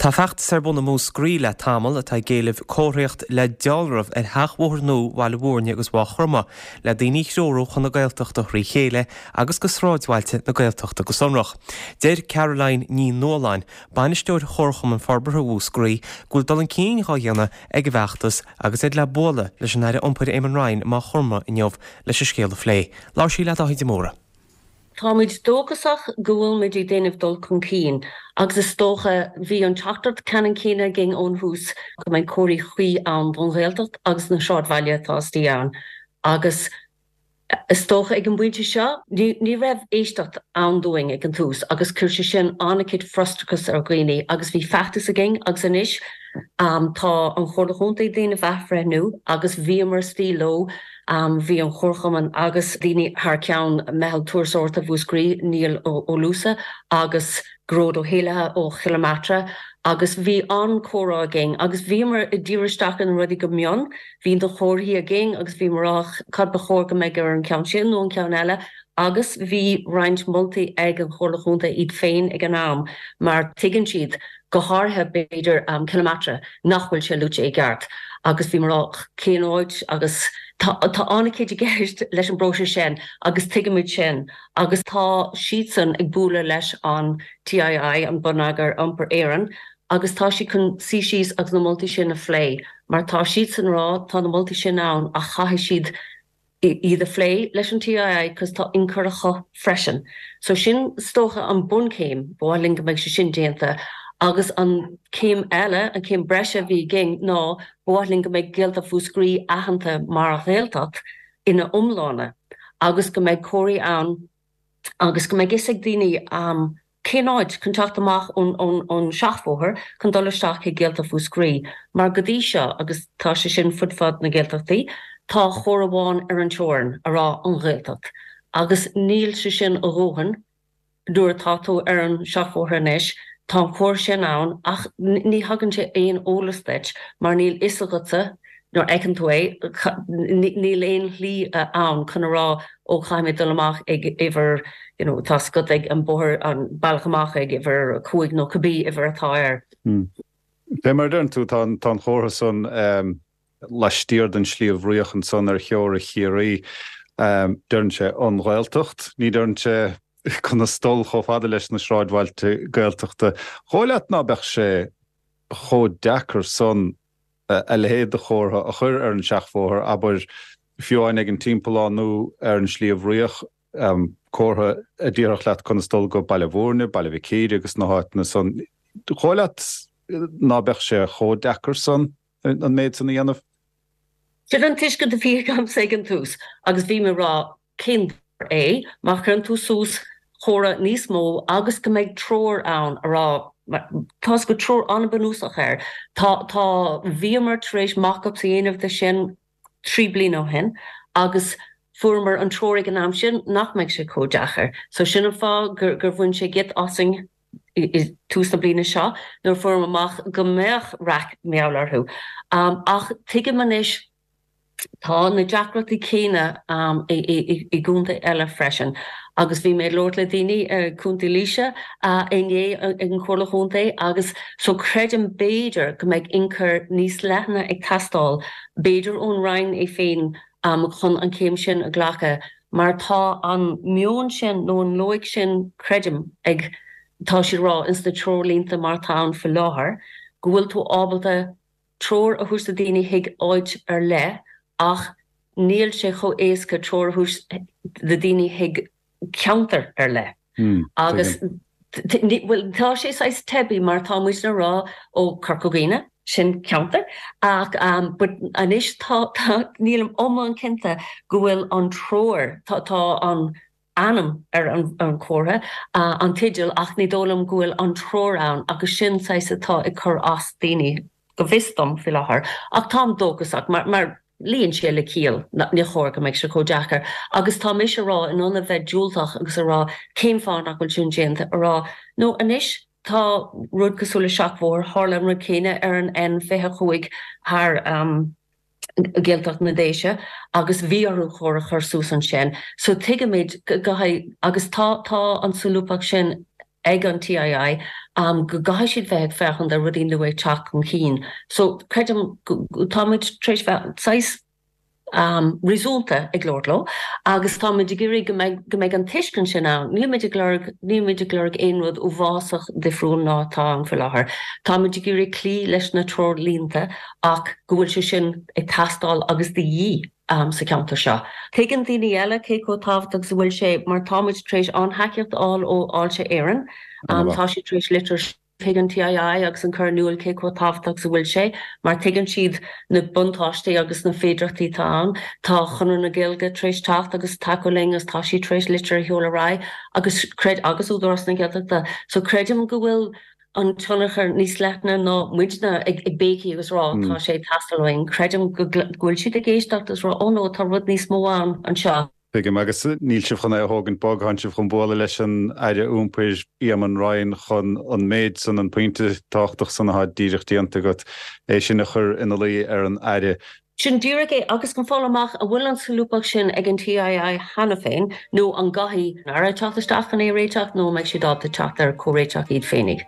Tá feachtas ar buna mú scrí le tamil atá géalamh cóthraocht le dealramh ar theachmhór nó bhile bhórne agus bhá churma le daoine seoú chun na Gaeltachta chrí chéile agus go sráidhailte na Gaeltachta go sonrach. Déir Caroline ní Nóláin, bainisteoir chorcham an farbartha mú scrí, gúil dul an cín á dhéanana ag bheachtas agus iad le bóla leis an éire iompar Éamann Ryan má churma inniuh leis a scéal phlé. Lár sí le áid móra. Táid dógasach gohfuil mid í déanamh dul chun cín, agus is tócha bhí an teachtart cean cíine ging ón hús go mbeidh cóirí chuí an bun Gaeltacht agus na seáidbhaile tástíí an. Agus is tócha ag an buinte seo, ní raibh éisteacht an dúing ag an tús, agus chuirse sin annachid frustrachas ar gcuoine, agus bhí feachtas a ging agus inis tá an chorlachúnta déanamh bheithfrenú, agus bhí mar stíló, bhí an chorchaman agus daoine thar ceann mehel tuairseirta bhuascrí níl ó lúsa agus gród ó héilethe ó chilometra agus bhí an córá a ging agus bhí mar i ddíiristeach an rudí go mion, bhín do chóirthaí a ging agus bhí marach cad ba chóir go méid ar an ceann sin nó an ceann eile agus bhí roinnt moltaí ag an chorlachúnta iad féin ag an am mar tuigeann siad go háthe beidir kilometra nachhfuil se lúte ag gceart agus bhí marach céanóid agus Tá annachcéid gceist leis an bróise sin agus tuigeamid sin agus tá siadsan ag búla leis an TII an bunagar iompar éireann agus tá si chun síos agus na moltaí sin a phlé, mar tá siadsan rá tá na moltaí sin ann a chaithfidh siad iad a phlé leis an TII cos tá incurracha freisin. So sin stócha an bun céim bháilinn go mbeidh sin déanta agus an céim eile an céim breise bhí ging ná bháilinn go mbeidh Gaelta fúscrí aitheanta mar a Gaeltacht ina umlána agus go mbeidh cóirí an agus go mbeidh gisig daoine céanáid chun teacht amach ón seachmhóthar chun dul isteach ag Gaelta fúscrí mar go dtí seo agus tá sé sin fudfad na Gaeltachtaí tá chóir amháin ar an teorann ará an Gaeltacht agus níl sé sin a róhan dúir táú ar an seachmhóthar inis Tá chóir sin ann ach ní hagann sé éon ólastait mar níl isagata nó ag an tú níl éon lí ann chun rá ó chaimid dul amach ag iver tá scud ag an bóthir an bailachamach ag iver cuaig nó cabbí iver atáir. Bé mar dún tú tá chóra son leistíir den slíomh riochan son ar cheor a chiaí dúnn sé an Gaeltacht, ní dúnn sé chun stol cho fada leis na sráidhailte Gaeltachta. Cháileat ná bheith sé cho dechar son a lehéad a chórtha a chur ar an seachmhóthar aber fiúin ag an timpeáin nó ar an slíomh rioch córtha a ddíreach leat chun stol go bailbhórne, bailbhicéide agus na háitna son. Cháileat ná bheith sé cho dechar son an méid san dhéanamh? Sé an tuisce de bhí gam ag an tús agus bhí me rá cin mar chun tú sús chóra níos mó agus go méid tróir ann ará tás go tróir an banúsach air. Tá bhíamar trééis mach-up sa dhéanamh de sin 3 bliain ó hin agus fuair an tróir an am sin nach meid sé códeachar. So sin an fá gur bhain sé get osing is tús na bliana seo nó fuair amach go méach raic meallarthú. Ach tuige man is tá na deacrataí céine i gúnta eile freisin. Agus bhí méid Lord le daoine cúnta líise inné an chorlachúnta agus so creidim béidir go méid incur níos leithna ag tastáil béidir ón Ryan é féin chun an céim sin a ghlacha, mar tá an mion sin nó an loig sin creidim ag tá si rá ins na trólínta mar tá an fi láthair, go bhfuil tú ábalta tróir a thuas na daoine hiag áid ar le ach níl sé cho éasca tróir thuas na daoine hiag counter ar le. Agus tá sé sais tebi mar tá muis na rá ó Carcogéine sin counter ach but anis tá nílam an cinnta go bhfuil an tróir tá an anam ar an chóra an tiidil ach ní dólam go bhfuil an tróir ann agus sin sais atá i chur as daoine go bhistom fi láthair ach tá dógasach mar líonn sé le cíal ní chóir go méid se códeachar agus tá mis rá in anna bheith dúilteach agus a rá céim fáin nach bhfuil siún déanta rá nó anis tá rud cosúla seachmhór hálam ru céine ar an N fithe chuig haar Gaeltacht na déise agus bhíarú chóra chur sús an sin. So tuige méid agus tá an súlúpach sin ag an TII go gaith siad bheith fechan de rudín le bhéh teach chun cín. So credim táid treéis bheith risúnta ag glóirló, agus táid gurí go méid an tuiscin sin an, ní méidir glóirg éonrad ó bhásach de friún nátá an fi láthair. Táid gurí clí leis na tróir línta ach go bhfuil se sin ag tastáil agus de dhí sa ceanta seo. Tuigeann daoine eile cé có tábhachtach sa bhfuil sé mar táid trééis an haiceacht ó áilte éireann, tá sé trééis litir tuigeann TII agus an chur cé có tábhachtach sa bhfuil sé, mar tuigeann siad na buntáistí agus na féidirachtaí tá tá chunú na Gaeilge trééis teacht agus takeoling agus tá sí trééis litir heola rá agus údás na Gaeltachta. So credim go bhfuil an tunnachar níos leithna nó muidna ag béci agus rá tá sé tastalhain, credim gohfuil siad a géisteach agus rá ónó tá rud níos mó an seo. Bigim agus níl sibh chun hágann bog han sibh chun bóla leis an aidir úmpair íaman Ryan chun an méid san an pointe táchtach san ha díireachtíanta got é sin chur ina lí ar an aidir. Sin dúragé agus go fálamach a bhfuil an súlúpach sin ag an TII hena féin nó an gaithí ar a teachtasteach an é réiteach nó meid si dá teach ar choréiteach iad féinnig.